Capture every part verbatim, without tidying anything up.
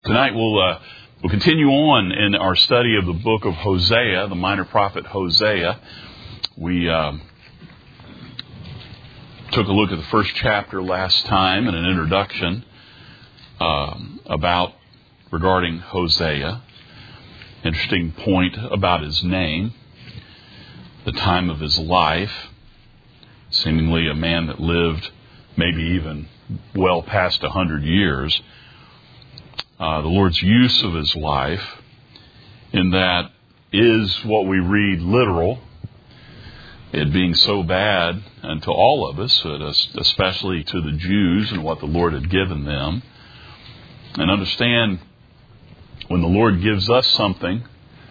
Tonight we'll uh, we'll continue on in our study of the book of Hosea, the minor prophet Hosea. We um, took a look at the first chapter last time in an introduction um, about regarding Hosea. Interesting point about his name, the time of his life, seemingly a man that lived maybe even well past a hundred years. Uh, the Lord's use of his life in that is what we read literal, it being so bad unto all of us, especially to the Jews and what the Lord had given them. And understand, when the Lord gives us something,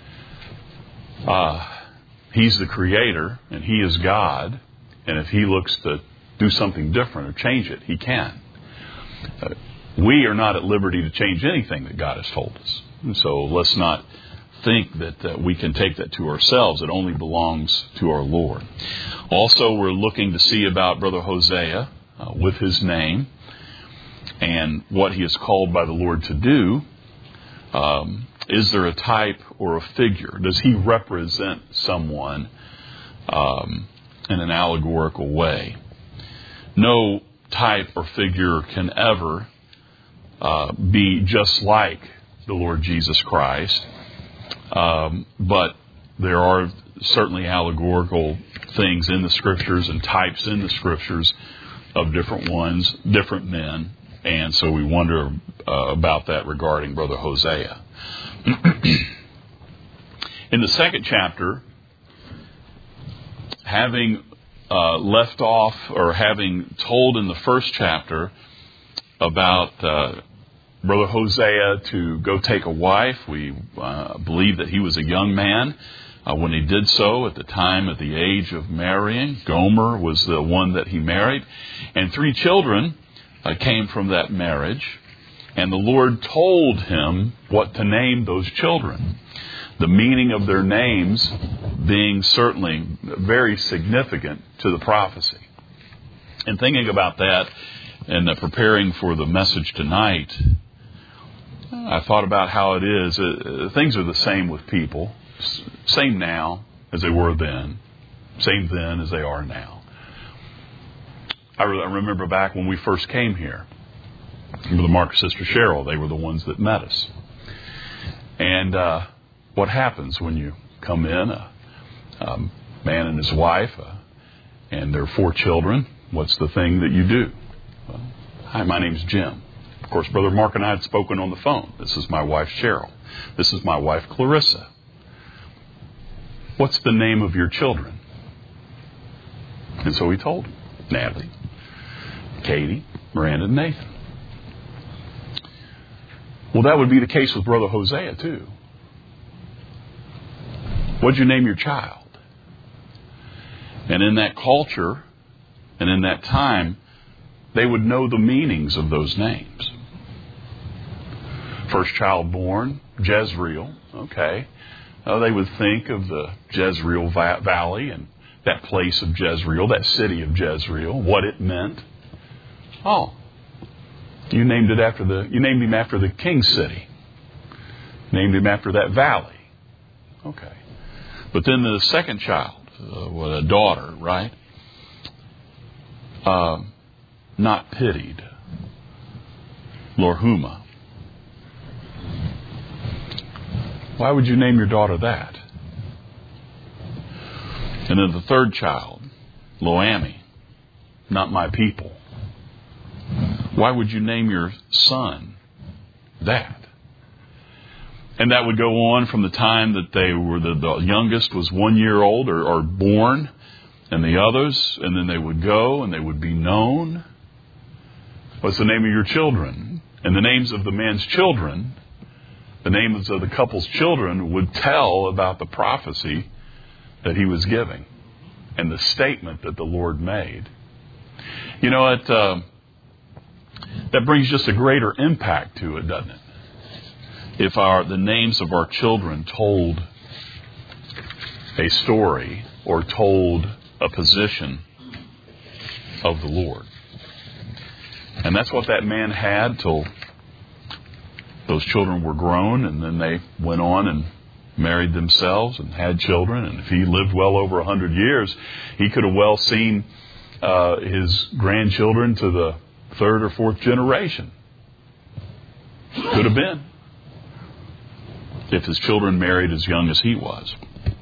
uh, He's the Creator and He is God. And if He looks to do something different or change it, He can. Uh, We are not at liberty to change anything that God has told us. And so let's not think that uh, we can take that to ourselves. It only belongs to our Lord. Also, we're looking to see about Brother Hosea uh, with his name and what he is called by the Lord to do. Um, is there a type or a figure? Does he represent someone um, in an allegorical way? No type or figure can ever Uh, be just like the Lord Jesus Christ. Um, but there are certainly allegorical things in the Scriptures and types in the Scriptures of different ones, different men. And so we wonder uh, about that regarding Brother Hosea. In the second chapter, having uh, left off or having told in the first chapter about uh, Brother Hosea to go take a wife. We uh, believe that he was a young man uh, when he did so at the time at the age of marrying. Gomer was the one that he married. And three children uh, came from that marriage. And the Lord told him what to name those children. The meaning of their names being certainly very significant to the prophecy. And thinking about that and uh, preparing for the message tonight, I thought about how it is. Uh, things are the same with people. Same now as they were then. Same then as they are now. I, re- I remember back when we first came here. Brother Mark and Sister Cheryl, they were the ones that met us. And uh, what happens when you come in, a, a man and his wife, uh, and their four children, what's the thing that you do? Well, hi, my name's Jim. Of course, Brother Mark and I had spoken on the phone. This is my wife, Cheryl. This is my wife, Clarissa. What's the name of your children? And so he told him, Natalie, Katie, Miranda, and Nathan. Well, that would be the case with Brother Hosea, too. What'd you name your child? And in that culture and in that time, they would know the meanings of those names. First child born, Jezreel. Okay. Uh, they would think of the Jezreel va- Valley and that place of Jezreel, that city of Jezreel, what it meant. Oh, you named it after the, you named him after the king's city. Named him after that valley. Okay. But then the second child, uh, with a daughter, right? Uh, not pitied. Lorhuma. Why would you name your daughter that? And then the third child, Loami, not my people. Why would you name your son that? And that would go on from the time that they were, the, the youngest was one year old or, or born, and the others, and then they would go and they would be known. What's the name of your children? And the names of the man's children, the names of the couple's children would tell about the prophecy that he was giving and the statement that the Lord made. You know, it, uh, that brings just a greater impact to it, doesn't it? If our the names of our children told a story or told a position of the Lord. And that's what that man had till those children were grown, and then they went on and married themselves and had children. And if he lived well over a hundred years, he could have well seen uh, his grandchildren to the third or fourth generation. Could have been, if his children married as young as he was.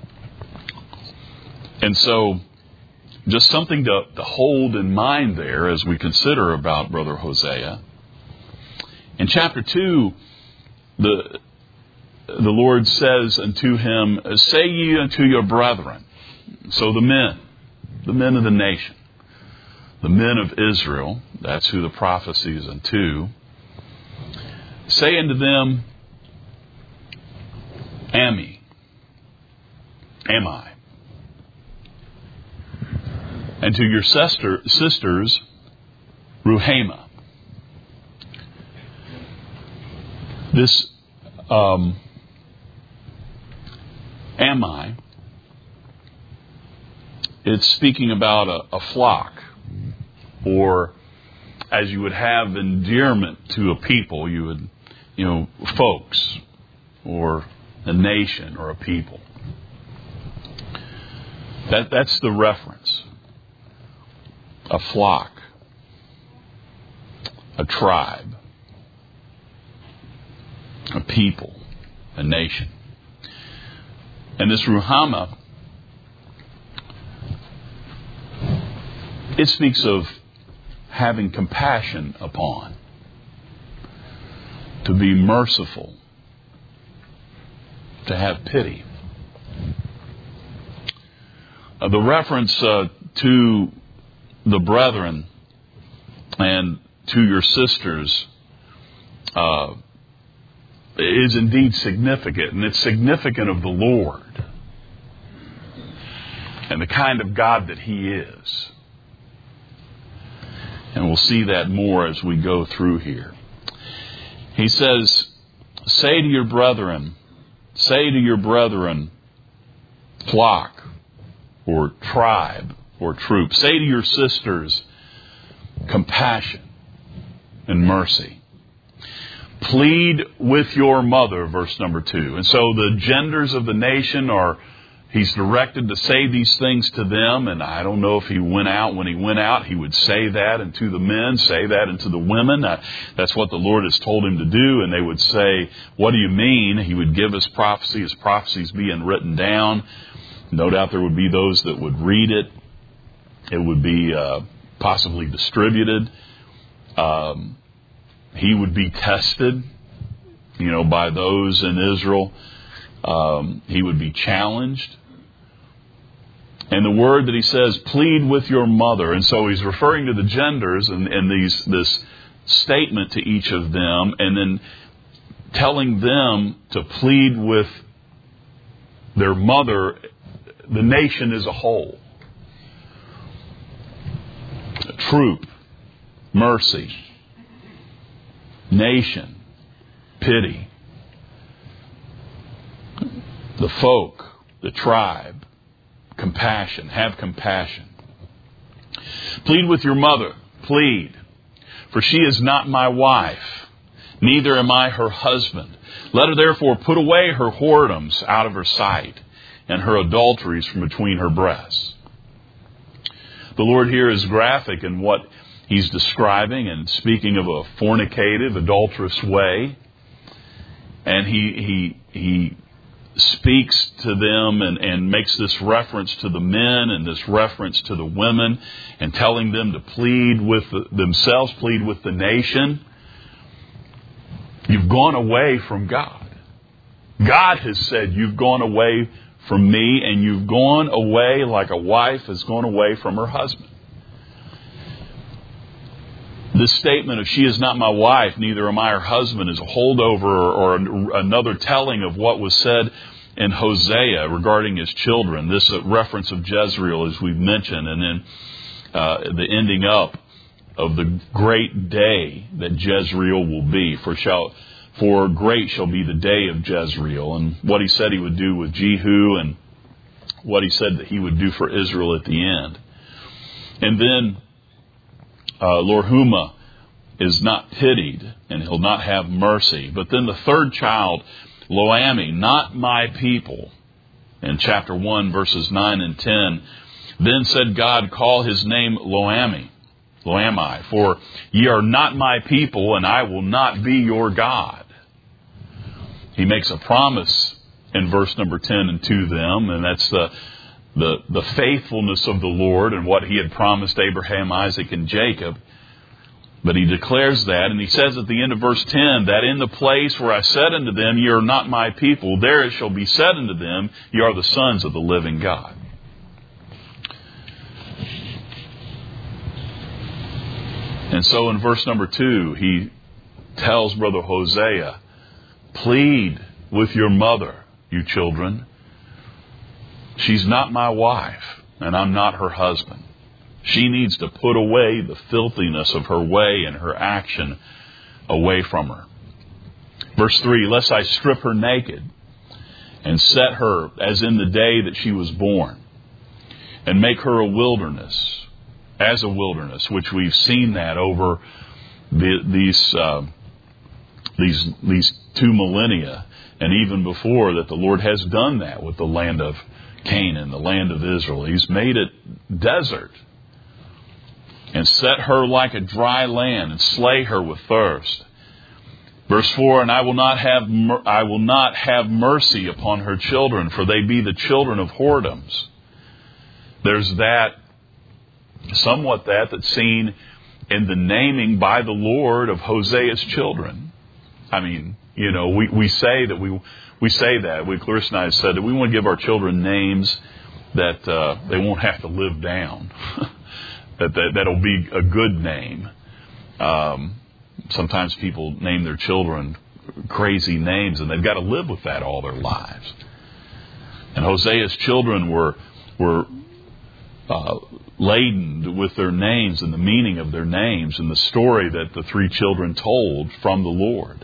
And so, just something to, to hold in mind there as we consider about Brother Hosea. In chapter two, the the Lord says unto him, say ye unto your brethren, so the men, the men of the nation, the men of Israel, that's who the prophecy is unto, say unto them, Ami, am I? And to your sister, sisters, Ruhama. This um, am I, it's speaking about a, a flock, or as you would have endearment to a people, you would, you know, folks, or a nation, or a people. That that's the reference. A flock, a tribe, a people, a nation. And this Ruhama, it speaks of having compassion upon, to be merciful, to have pity. Uh, the reference uh, to the brethren and to your sisters uh, is indeed significant, and it's significant of the Lord and the kind of God that He is. And we'll see that more as we go through here. He says, say to your brethren, say to your brethren, flock or tribe or troop. Say to your sisters, compassion and mercy. Plead with your mother, verse number two. And so the genders of the nation are, he's directed to say these things to them. And I don't know if he went out, when he went out, he would say that and to the men, say that and to the women. Uh, that's what the Lord has told him to do. And they would say, what do you mean? He would give us prophecy, his prophecies being written down. No doubt there would be those that would read it. It would be uh, possibly distributed. Um, he would be tested, you know, by those in Israel. Um, he would be challenged. And the word that he says, plead with your mother. And so he's referring to the genders and, and these this statement to each of them, and then telling them to plead with their mother, the nation as a whole. Troop, mercy, nation, pity, the folk, the tribe, compassion, have compassion. Plead with your mother, plead, for she is not my wife, neither am I her husband. Let her therefore put away her whoredoms out of her sight, and her adulteries from between her breasts. The Lord here is graphic in what He's describing and speaking of a fornicative, adulterous way. And He he he speaks to them and, and makes this reference to the men and this reference to the women, and telling them to plead with the, themselves, plead with the nation. You've gone away from God. God has said, you've gone away from me, and you've gone away like a wife has gone away from her husband. This statement of she is not my wife, neither am I her husband, is a holdover or, or another telling of what was said in Hosea regarding his children. This uh, reference of Jezreel, as we've mentioned, and then uh, the ending up of the great day that Jezreel will be. For shall For great shall be the day of Jezreel, and what he said he would do with Jehu, and what he said that he would do for Israel at the end. And then uh, Lorhuma is not pitied, and he'll not have mercy. But then the third child, Lo-ammi, not my people, in chapter one, verses nine and ten, then said God, call his name Lo-ammi, Lo-ammi, for ye are not my people, and I will not be your God. He makes a promise in verse number ten and to them, and that's the, the, the faithfulness of the Lord and what he had promised Abraham, Isaac, and Jacob. But he declares that, and he says at the end of verse ten, that in the place where I said unto them, ye are not my people, there it shall be said unto them, ye are the sons of the living God. And so in verse number two, he tells Brother Hosea, plead with your mother, you children. She's not my wife, and I'm not her husband. She needs to put away the filthiness of her way and her action away from her. Verse three, lest I strip her naked and set her as in the day that she was born, and make her a wilderness, as a wilderness, which we've seen that over the, these, uh, these, these two millennia, and even before that the Lord has done that with the land of Canaan, the land of Israel. He's made it desert, and set her like a dry land, and slay her with thirst. Verse four, and I will not have mer- I will not have mercy upon her children, for they be the children of whoredoms. There's that, somewhat that, that's seen in the naming by the Lord of Hosea's children. I mean, you know, we, we say that we we say that. We, Clarissa and I said that we want to give our children names that uh, they won't have to live down. that, that that'll be a good name. Um, sometimes people name their children crazy names, and they've got to live with that all their lives. And Hosea's children were were uh, laden with their names and the meaning of their names and the story that the three children told from the Lord.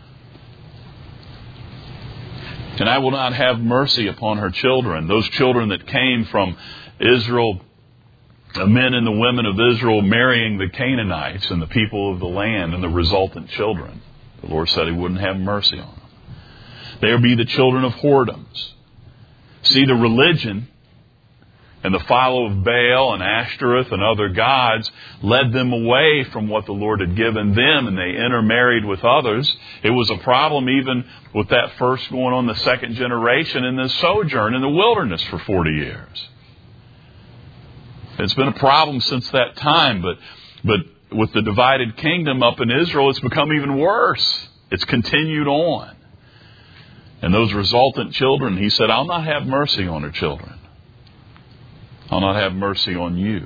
And I will not have mercy upon her children. Those children that came from Israel, the men and the women of Israel marrying the Canaanites and the people of the land and the resultant children. The Lord said he wouldn't have mercy on them. They'll be the children of whoredoms. See, the religion and the follow of Baal and Ashtoreth and other gods led them away from what the Lord had given them, and they intermarried with others. It was a problem even with that first going on the second generation in the sojourn in the wilderness for forty years. It's been a problem since that time, but but with the divided kingdom up in Israel, it's become even worse. It's continued on. And those resultant children, he said, I'll not have mercy on her children. I'll not have mercy on you.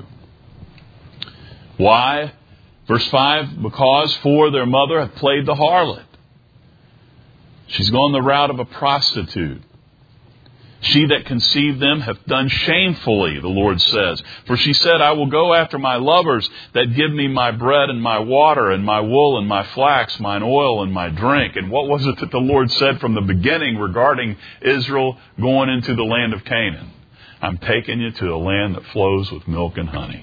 Why? Verse five, because for their mother hath played the harlot. She's gone the route of a prostitute. She that conceived them hath done shamefully, the Lord says. For she said, I will go after my lovers that give me my bread and my water and my wool and my flax, mine oil and my drink. And what was it that the Lord said from the beginning regarding Israel going into the land of Canaan? I'm taking you to a land that flows with milk and honey.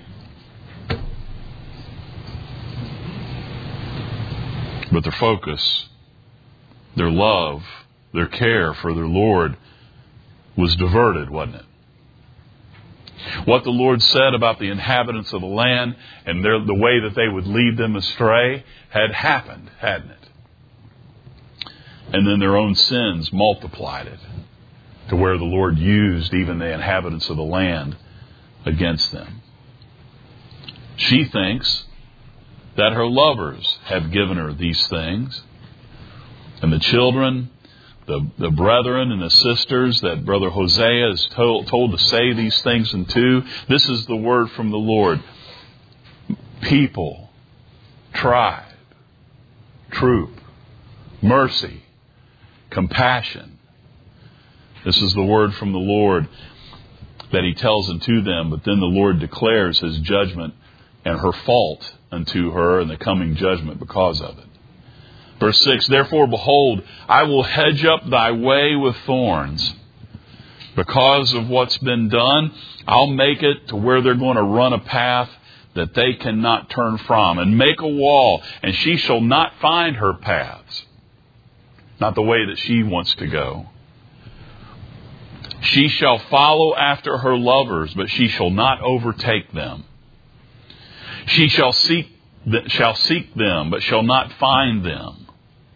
But their focus, their love, their care for their Lord was diverted, wasn't it? What the Lord said about the inhabitants of the land and their, the way that they would lead them astray had happened, hadn't it? And then their own sins multiplied it to where the Lord used even the inhabitants of the land against them. She thinks that her lovers have given her these things, and the children, The, the brethren and the sisters that Brother Hosea is told, told to say these things unto. This is the word from the Lord. People, tribe, troop, mercy, compassion. This is the word from the Lord that he tells unto them. But then the Lord declares his judgment and her fault unto her and the coming judgment because of it. Verse six, therefore, behold, I will hedge up thy way with thorns. Because of what's been done, I'll make it to where they're going to run a path that they cannot turn from, and make a wall, and she shall not find her paths. Not the way that she wants to go. She shall follow after her lovers, but she shall not overtake them. She shall seek shall seek them, but shall not find them.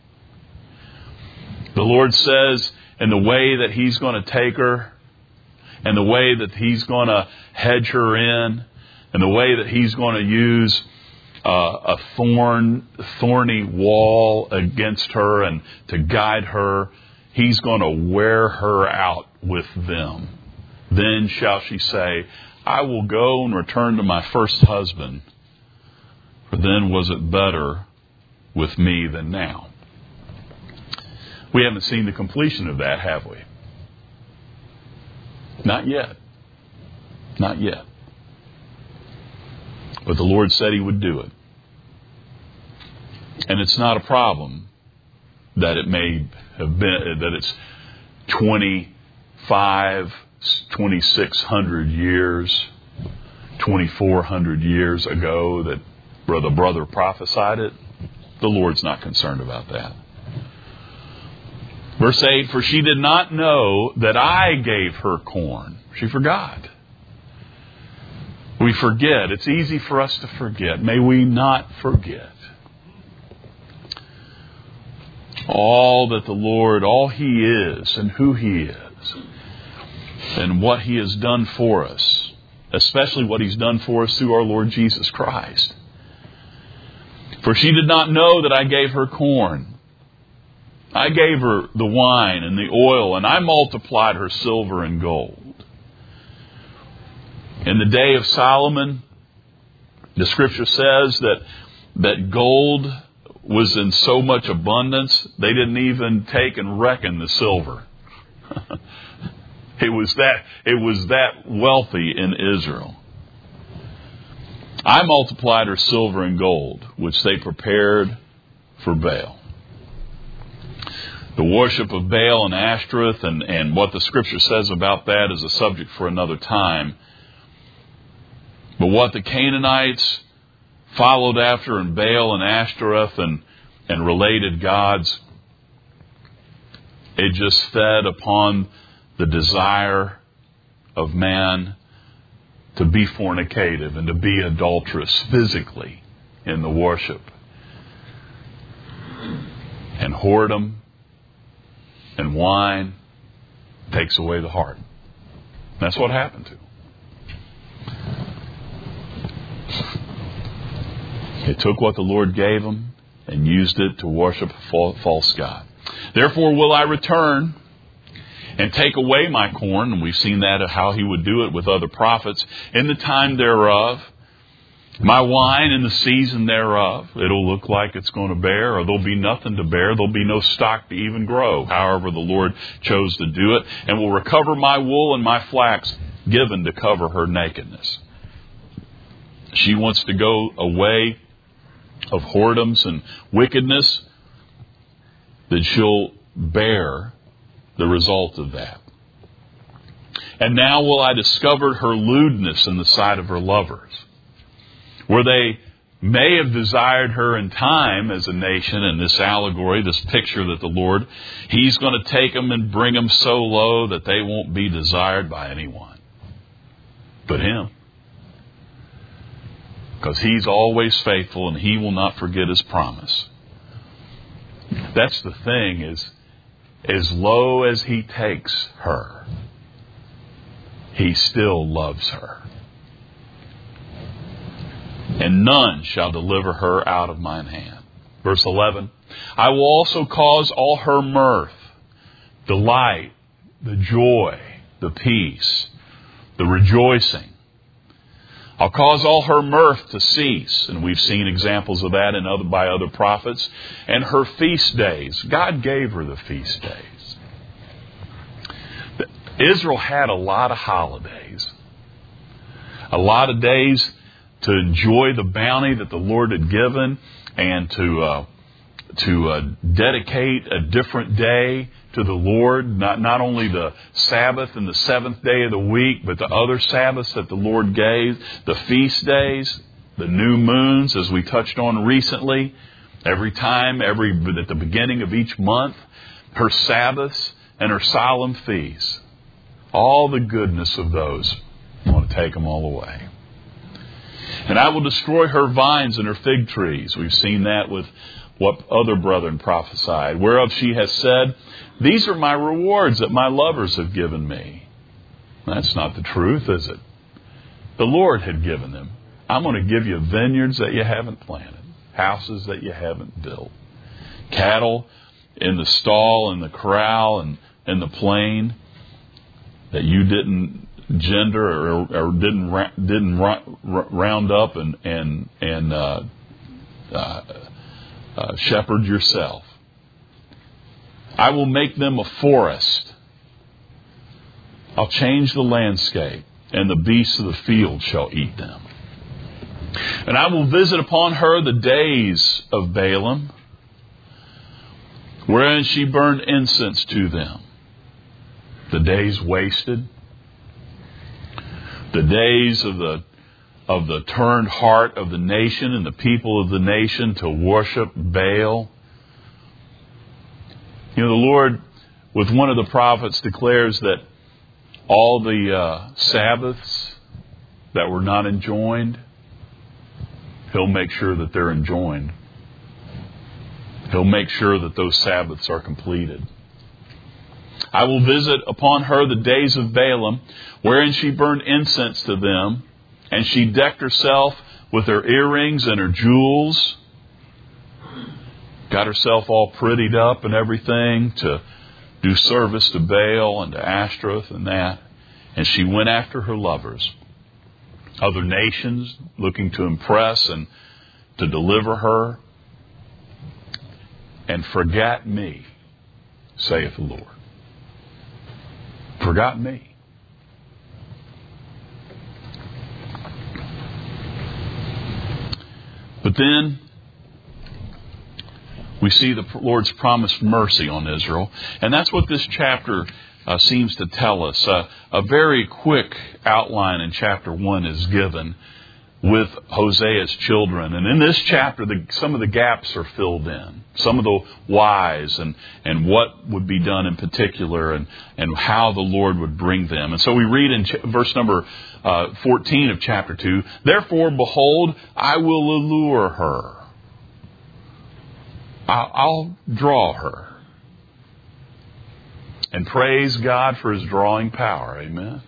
The Lord says, in the way that He's going to take her, and the way that He's going to hedge her in, and the way that He's going to use uh, a thorn, thorny wall against her and to guide her, He's going to wear her out with them. Then shall she say, I will go and return to my first husband, for then was it better with me than now. We haven't seen the completion of that, have we? Not yet. Not yet. But the Lord said He would do it. And it's not a problem that it may have been, that it's twenty-five, twenty-six hundred years, twenty-four hundred years ago that the brother prophesied it. The Lord's not concerned about that. Verse eight, for she did not know that I gave her corn. She forgot. We forget. It's easy for us to forget. May we not forget all that the Lord, all He is and who He is and what He has done for us, especially what He's done for us through our Lord Jesus Christ. For she did not know that I gave her corn. I gave her the wine and the oil, and I multiplied her silver and gold. In the day of Solomon, the Scripture says that, that gold was in so much abundance, they didn't even take and reckon the silver. It was that, it was that wealthy in Israel. I multiplied her silver and gold, which they prepared for Baal. The worship of Baal and Ashtoreth and, and what the Scripture says about that is a subject for another time. But what the Canaanites followed after in Baal and Ashtoreth and, and related gods, it just fed upon the desire of man to be fornicative and to be adulterous physically in the worship. And whoredom and wine takes away the heart. That's what happened to them. They took what the Lord gave them and used it to worship a false god. Therefore will I return and take away my corn, and we've seen that of how He would do it with other prophets, in the time thereof, my wine in the season thereof. It'll look like it's going to bear, or there'll be nothing to bear. There'll be no stock to even grow. However, the Lord chose to do it, and will recover my wool and my flax given to cover her nakedness. She wants to go away of whoredoms and wickedness, that she'll bear the result of that. And now will I discover her lewdness in the sight of her lovers, where they may have desired her in time as a nation. In this allegory, this picture that the Lord, He's going to take them and bring them so low that they won't be desired by anyone but Him. Because He's always faithful and He will not forget His promise. That's the thing, is as low as He takes her, He still loves her. And none shall deliver her out of mine hand. Verse eleven, I will also cause all her mirth, delight, the joy, the peace, the rejoicing. I'll cause all her mirth to cease. And we've seen examples of that in other, by other prophets. And her feast days. God gave her the feast days. Israel had a lot of holidays. A lot of days to enjoy the bounty that the Lord had given, and to uh, to uh, dedicate a different day to the Lord, not, not only the Sabbath and the seventh day of the week, but the other Sabbaths that the Lord gave, the feast days. the new moons, as we touched on recently, every time, every at the beginning of each month, her Sabbaths and her solemn feasts. All the goodness of those. I want to take them all away. And I will destroy her vines and her fig trees. We've seen that with what other brethren prophesied. Whereof she has said, these are my rewards that my lovers have given me. That's not the truth, is it? The Lord had given them. I'm going to give you vineyards that you haven't planted, houses that you haven't built, cattle in the stall, in the corral, and in the plain that you didn't gender or, or didn't didn't round up and and and uh, uh, uh, shepherd yourself. I will make them a forest. I'll change the landscape, and the beasts of the field shall eat them. And I will visit upon her the days of Balaam, wherein she burned incense to them. The days wasted. The days of the of the turned heart of the nation and the people of the nation to worship Baal. You know, the Lord, with one of the prophets, declares that all the uh, Sabbaths that were not enjoined, He'll make sure that they're enjoined. He'll make sure that those Sabbaths are completed. I will visit upon her the days of Balaam, wherein she burned incense to them, and she decked herself with her earrings and her jewels, got herself all prettied up and everything to do service to Baal and to Ashtaroth and that. And she went after her lovers, other nations looking to impress and to deliver her, and forgot me, saith the Lord. Forgot me. But then we see the Lord's promised mercy on Israel. And that's what this chapter uh, seems to tell us. Uh, a very quick outline in chapter one is given with Hosea's children. And in this chapter, the, some of the gaps are filled in. Some of the whys and, and what would be done in particular and, and how the Lord would bring them. And so we read in ch- verse number uh, fourteen of chapter two, therefore, behold, I will allure her. I'll, I'll draw her. And praise God for His drawing power. Amen.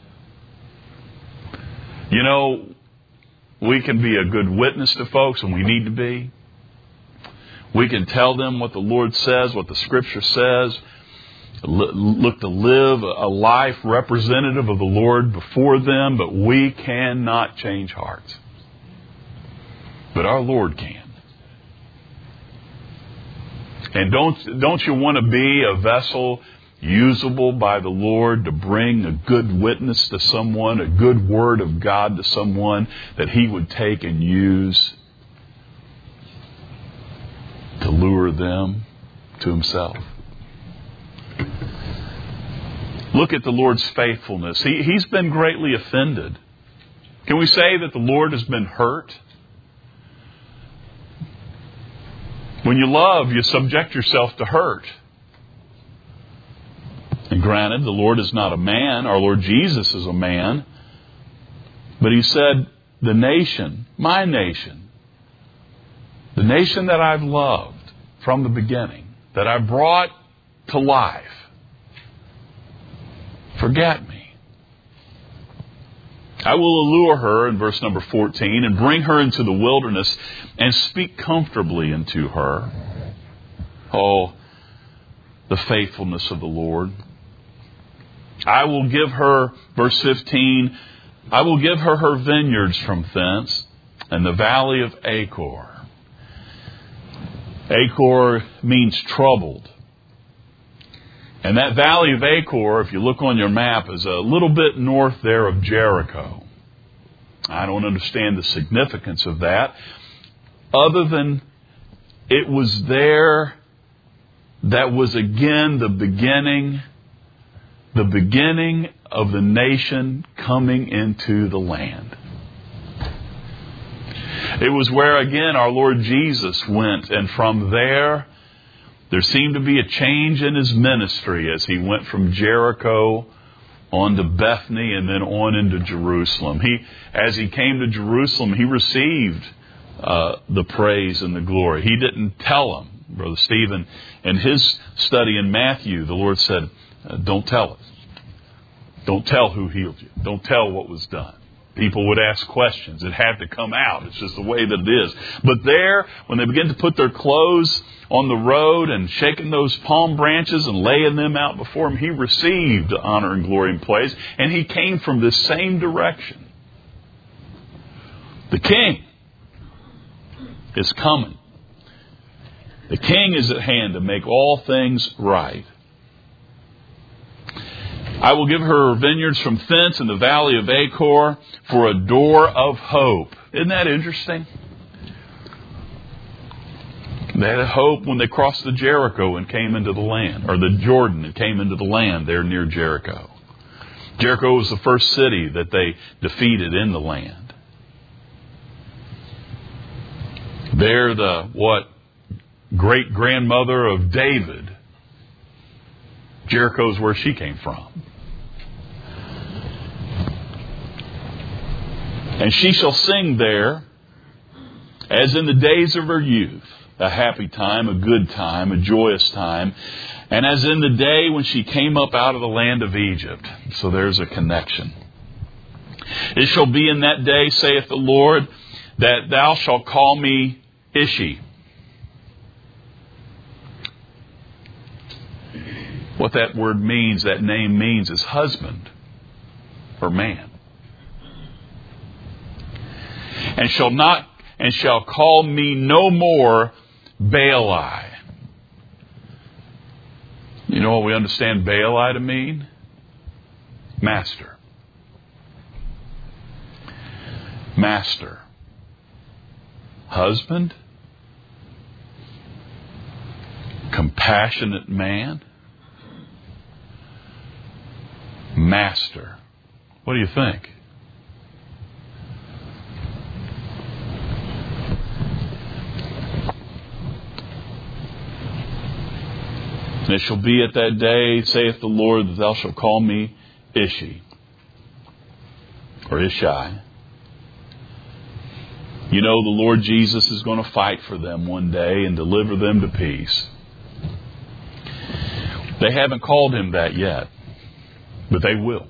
You know, we can be a good witness to folks, and we need to be. We can tell them what the Lord says, what the Scripture says. Look to live a life representative of the Lord before them, but we cannot change hearts. But our Lord can. And don't, don't you want to be a vessel usable by the Lord to bring a good witness to someone, a good word of God to someone that He would take and use to lure them to Himself? Look at the Lord's faithfulness. He, he's been greatly offended. Can we say that the Lord has been hurt? When you love, you subject yourself to hurt. And granted, the Lord is not a man. Our Lord Jesus is a man. But He said, the nation, my nation, the nation that I've loved from the beginning, that I brought to life, forget me. I will allure her, in verse number fourteen, and bring her into the wilderness and speak comfortably unto her. Oh, the faithfulness of the Lord. I will give her, verse fifteen, I will give her her vineyards from thence, and the valley of Achor. Achor means troubled. And that valley of Achor, if you look on your map, is a little bit north there of Jericho. I don't understand the significance of that, other than it was there that was again the beginning, the beginning of the nation coming into the land. It was where, again, our Lord Jesus went, and from there, there seemed to be a change in his ministry as he went from Jericho on to Bethany and then on into Jerusalem. He, as he came to Jerusalem, he received uh, the praise and the glory. He didn't tell them. Brother Stephen, in his study in Matthew, the Lord said, don't tell it. Don't tell who healed you. Don't tell what was done. People would ask questions. It had to come out. It's just the way that it is. But there, when they began to put their clothes on the road and shaking those palm branches and laying them out before him, he received honor and glory and praise. And he came from this same direction. The King is coming. The King is at hand to make all things right. I will give her vineyards from thence in the valley of Achor for a door of hope. Isn't that interesting? They had hope when they crossed the Jericho and came into the land, or the Jordan and came into the land there near Jericho. Jericho was the first city that they defeated in the land. There, the what great grandmother of David, Jericho's where she came from. And she shall sing there, as in the days of her youth, a happy time, a good time, a joyous time, and as in the day when she came up out of the land of Egypt. So there's a connection. It shall be in that day, saith the Lord, that thou shalt call me Ishi. What that word means, that name means, is husband or man. And shall not, and shall call me no more Baali. You know what we understand Baali to mean? Master. Master. Husband. Compassionate man. Master. What do you think? And it shall be at that day, saith the Lord, that thou shalt call me Ishi, or Ishai. You know, the Lord Jesus is going to fight for them one day and deliver them to peace. They haven't called him that yet, but they will.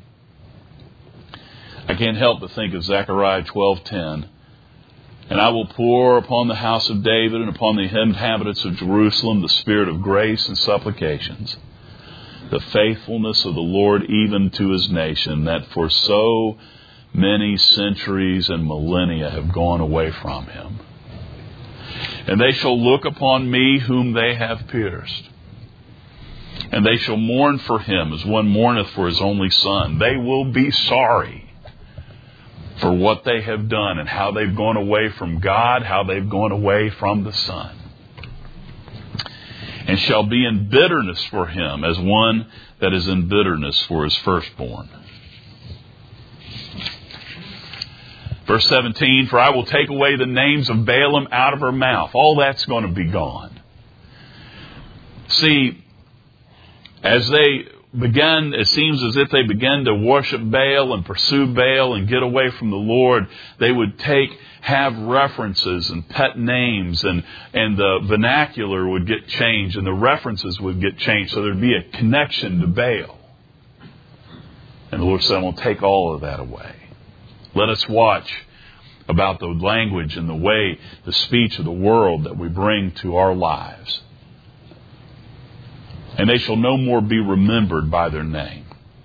I can't help but think of Zechariah twelve ten. And I will pour upon the house of David and upon the inhabitants of Jerusalem the spirit of grace and supplications, the faithfulness of the Lord even to his nation, that for so many centuries and millennia have gone away from him. And they shall look upon me whom they have pierced. And they shall mourn for him as one mourneth for his only son. They will be sorry for what they have done and how they've gone away from God, how they've gone away from the Son. And shall be in bitterness for him as one that is in bitterness for his firstborn. Verse seventeen, for I will take away the names of Baalim out of her mouth. All that's going to be gone. See, as they began, it seems as if they began to worship Baal and pursue Baal and get away from the Lord, they would take, have references and pet names, and, and the vernacular would get changed and the references would get changed, so there'd be a connection to Baal. And the Lord said, I'm going to take all of that away. Let us watch about the language and the way, the speech of the world that we bring to our lives. And they shall no more be remembered by their name.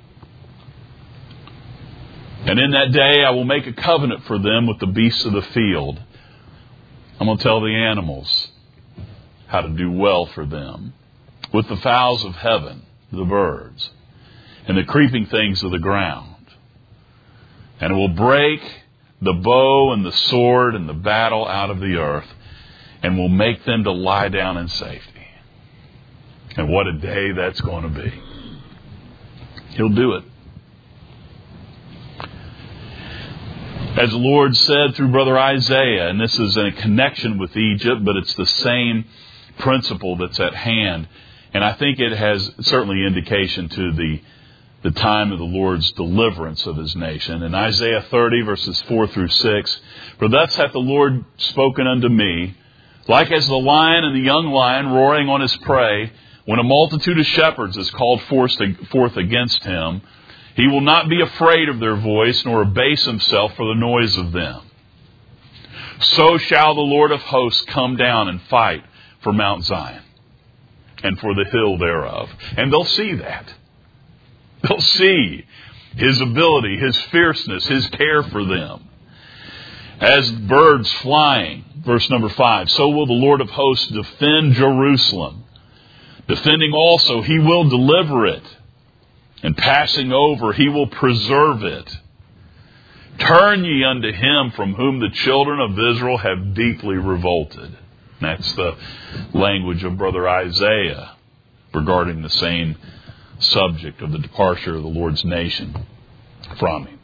And in that day I will make a covenant for them with the beasts of the field. I'm going to tell the animals how to do well for them. With the fowls of heaven, the birds, and the creeping things of the ground. And it will break the bow and the sword and the battle out of the earth, and will make them to lie down in safety. And what a day that's going to be. He'll do it. As the Lord said through Brother Isaiah, and this is in a connection with Egypt, but it's the same principle that's at hand. And I think it has certainly indication to the, the time of the Lord's deliverance of His nation. In Isaiah thirty, verses four through six, "For thus hath the Lord spoken unto me, like as the lion and the young lion roaring on his prey, when a multitude of shepherds is called forth against him, he will not be afraid of their voice, nor abase himself for the noise of them. So shall the Lord of hosts come down and fight for Mount Zion, and for the hill thereof." And they'll see that. They'll see His ability, His fierceness, His care for them. As birds flying, verse number five, "So will the Lord of hosts defend Jerusalem. Defending also, He will deliver it. And passing over, He will preserve it. Turn ye unto Him from whom the children of Israel have deeply revolted." That's the language of Brother Isaiah regarding the same subject of the departure of the Lord's nation from Him.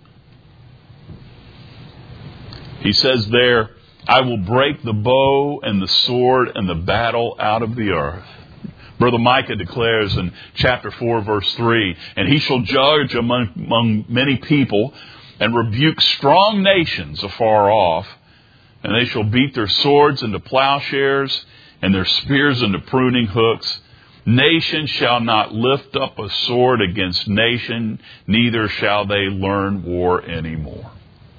He says there, "I will break the bow and the sword and the battle out of the earth." Brother Micah declares in chapter four, verse three, "And He shall judge among, among many people, and rebuke strong nations afar off. And they shall beat their swords into plowshares, and their spears into pruning hooks. Nation shall not lift up a sword against nation, neither shall they learn war anymore."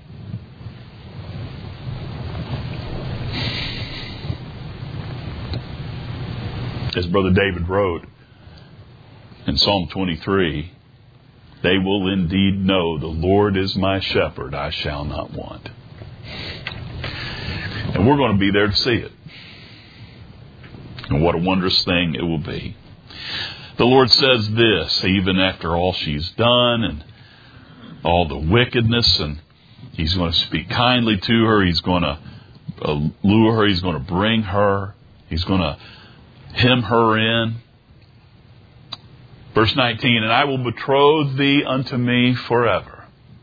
As Brother David wrote in Psalm twenty-three, "They will indeed know the Lord is my shepherd, I shall not want." And we're going to be there to see it. And what a wondrous thing it will be. The Lord says this, even after all she's done and all the wickedness, and He's going to speak kindly to her. He's going to lure her. He's going to bring her. He's going to hem her in. Verse nineteen, "And I will betroth thee unto me forever.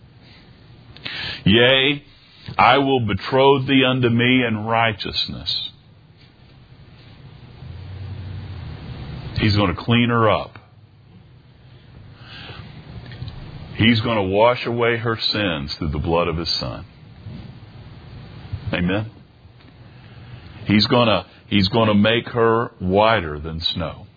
Yea, I will betroth thee unto me in righteousness." He's going to clean her up. He's going to wash away her sins through the blood of His Son. Amen. He's going to, he's going to make her whiter than snow.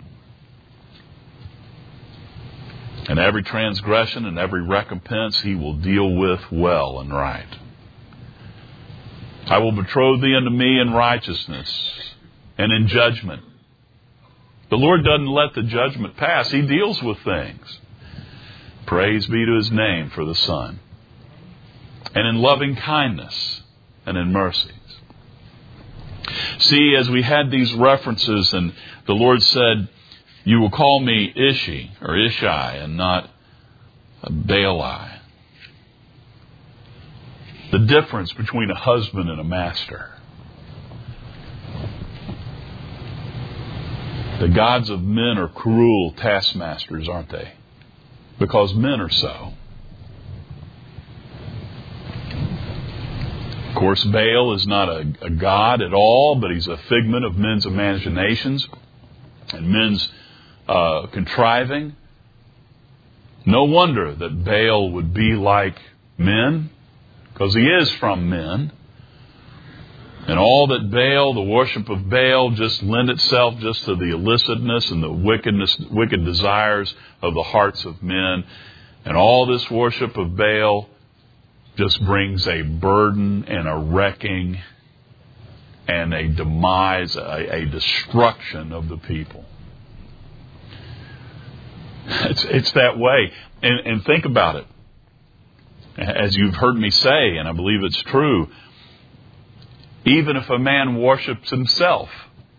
And every transgression and every recompense He will deal with well and right. "I will betroth thee unto me in righteousness and in judgment." The Lord doesn't let the judgment pass. He deals with things. Praise be to His name for the Son. "And in loving kindness and in mercies." See, as we had these references, and the Lord said, "You will call me Ishi or Ishai and not Baali." The difference between a husband and a master. The gods of men are cruel taskmasters, aren't they? Because men are so. Of course, Baal is not a, a god at all, but he's a figment of men's imaginations and men's uh, contriving. No wonder that Baal would be like men, because he is from men. And all that Baal, the worship of Baal, just lend itself just to the illicitness and the wickedness, wicked desires of the hearts of men. And all this worship of Baal just brings a burden and a wrecking and a demise, a, a destruction of the people. It's, it's that way. And, and think about it. As you've heard me say, and I believe it's true, even if a man worships himself,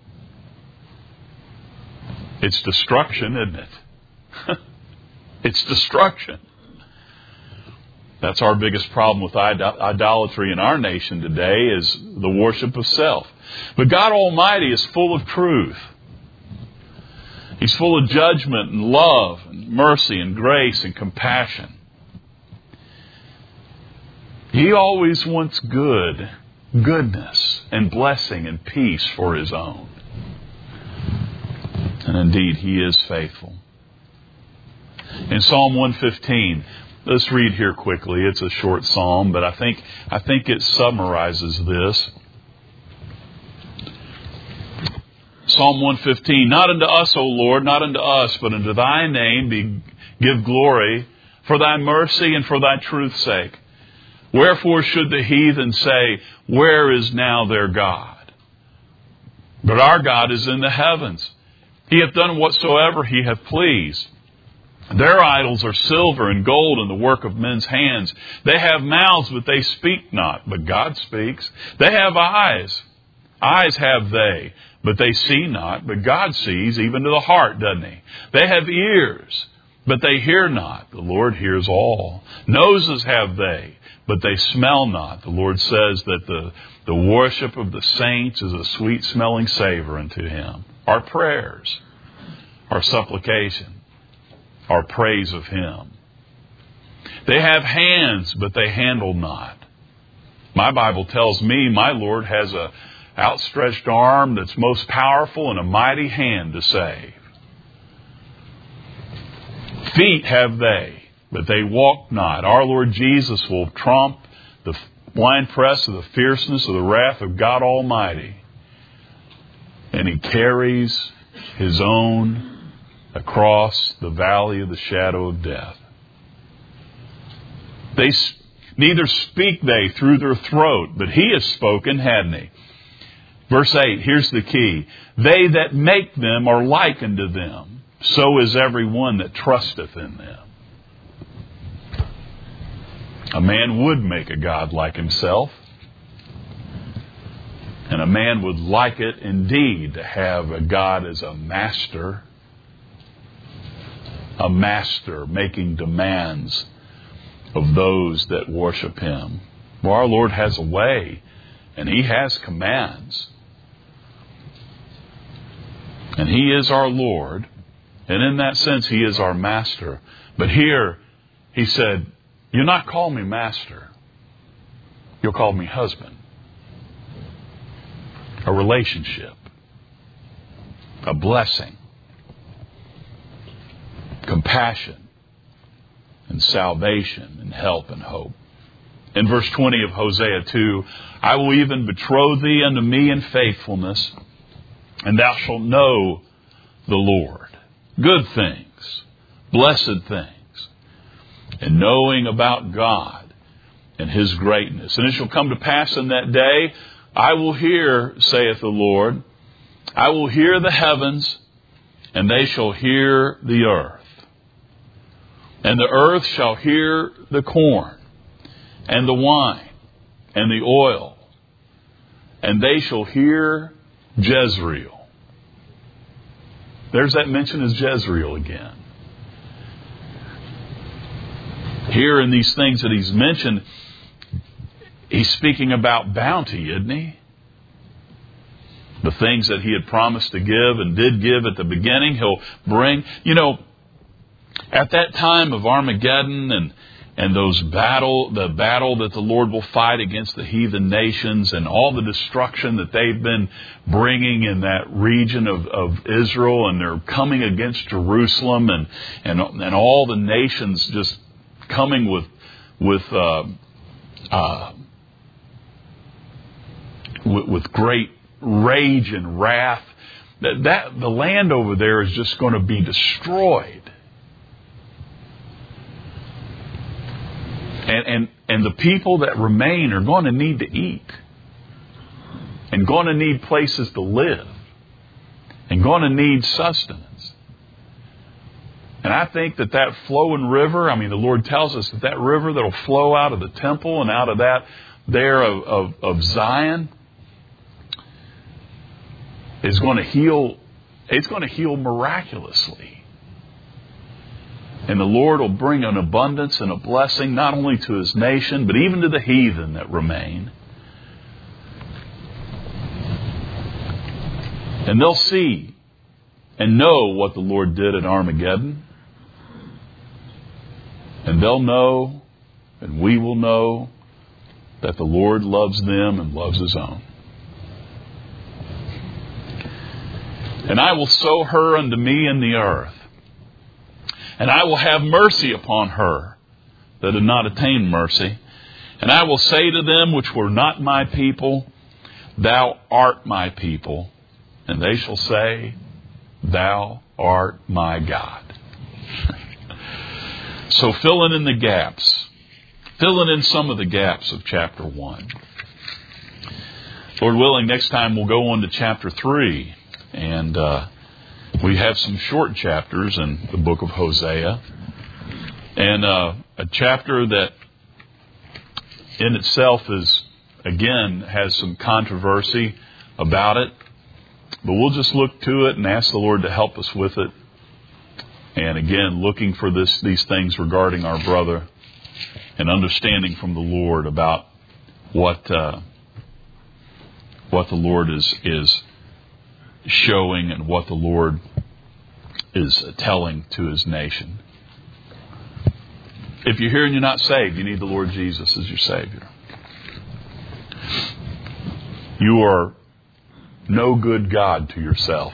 it's destruction, isn't it? It's destruction. That's our biggest problem with idolatry in our nation today, is the worship of self. But God Almighty is full of truth. He's full of judgment and love and mercy and grace and compassion. He always wants good, goodness and blessing and peace for His own. And indeed, He is faithful. In Psalm one fifteen, let's read here quickly. It's a short psalm, but I think I think it summarizes this. Psalm one fifteen, not unto us, O Lord, not unto us, but unto Thy name be, give glory for Thy mercy and for Thy truth's sake. Wherefore should the heathen say, where is now their God? But our God is in the heavens. He hath done whatsoever He hath pleased. Their idols are silver and gold and the work of men's hands. They have mouths, but they speak not, but God speaks. They have eyes. Eyes have they, but they see not, but God sees, even to the heart, doesn't He? They have ears, but they hear not. The Lord hears all. Noses have they, but they smell not. The Lord says that the, the worship of the saints is a sweet-smelling savor unto Him. Our prayers, our supplication, our praise of Him. They have hands, but they handle not. My Bible tells me my Lord has a outstretched arm that's most powerful and a mighty hand to save. Feet have they, but they walk not. Our Lord Jesus will trump the winepress of the fierceness of the wrath of God Almighty. And He carries His own across the valley of the shadow of death. They neither speak they through their throat, but He has spoken, hadn't He? Verse eight, here's the key. They that make them are like unto them. So is every one that trusteth in them. A man would make a God like himself. And a man would like it indeed to have a God as a master. A master making demands of those that worship Him. Well, our Lord has a way, and He has commands. And He is our Lord, and in that sense He is our master. But here He said, you'll not call me master. You'll call me husband. A relationship. A blessing. Compassion. And salvation and help and hope. In verse twenty of Hosea two, I will even betroth thee unto me in faithfulness, and thou shalt know the Lord. Good things, blessed things, and knowing about God and His greatness. And it shall come to pass in that day, I will hear, saith the Lord, I will hear the heavens, and they shall hear the earth. And the earth shall hear the corn, and the wine, and the oil, and they shall hear Jezreel. There's that mention as Jezreel again. Here in these things that He's mentioned, He's speaking about bounty, isn't He? The things that He had promised to give and did give at the beginning, He'll bring. You know, at that time of Armageddon and And those battle, the battle that the Lord will fight against the heathen nations and all the destruction that they've been bringing in that region of, of Israel, and they're coming against Jerusalem, and and and all the nations just coming with with uh, uh, with, with great rage and wrath. That, that the land over there is just going to be destroyed. And, and and the people that remain are going to need to eat. And going to need places to live. And going to need sustenance. And I think that that flowing river, I mean, the Lord tells us that that river that will flow out of the temple and out of that there of, of, of Zion is going to heal. It's going to heal miraculously. And the Lord will bring an abundance and a blessing not only to His nation, but even to the heathen that remain. And they'll see and know what the Lord did at Armageddon. And they'll know, and we will know, that the Lord loves them and loves His own. And I will sow her unto me in the earth, and I will have mercy upon her that had not attained mercy. And I will say to them which were not my people, Thou art my people. And they shall say, Thou art my God. So filling in the gaps, filling in some of the gaps of chapter one. Lord willing, next time we'll go on to chapter three. And uh, we have some short chapters in the book of Hosea. And uh, a chapter that in itself is, again, has some controversy about it. But we'll just look to it and ask the Lord to help us with it. And again, looking for this, these things regarding our brother and understanding from the Lord about what uh, what the Lord is is showing and what the Lord is telling to His nation. If you're here and you're not saved, you need the Lord Jesus as your Savior. You are no good God to yourself.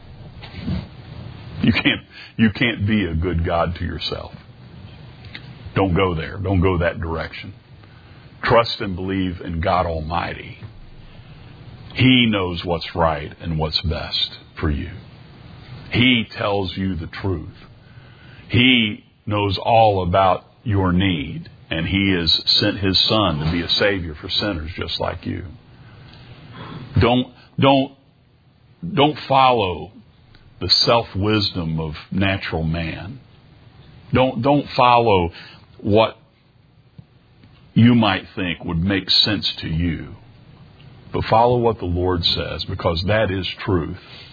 You can't, you can't be a good God to yourself. Don't go there. Don't go that direction. Trust and believe in God Almighty. He knows what's right and what's best for you. He tells you the truth. He knows all about your need, and He has sent His Son to be a Savior for sinners just like you. Don't, don't, don't follow the self-wisdom of natural man. Don't, don't follow what you might think would make sense to you. But follow what the Lord says, because that is truth.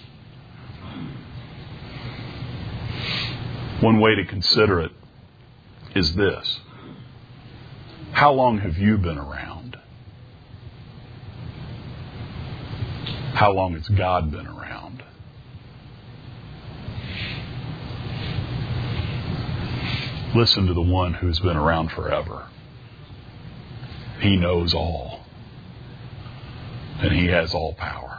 One way to consider it is this. How long have you been around? How long has God been around? Listen to the one who's been around forever. He knows all. And He has all power.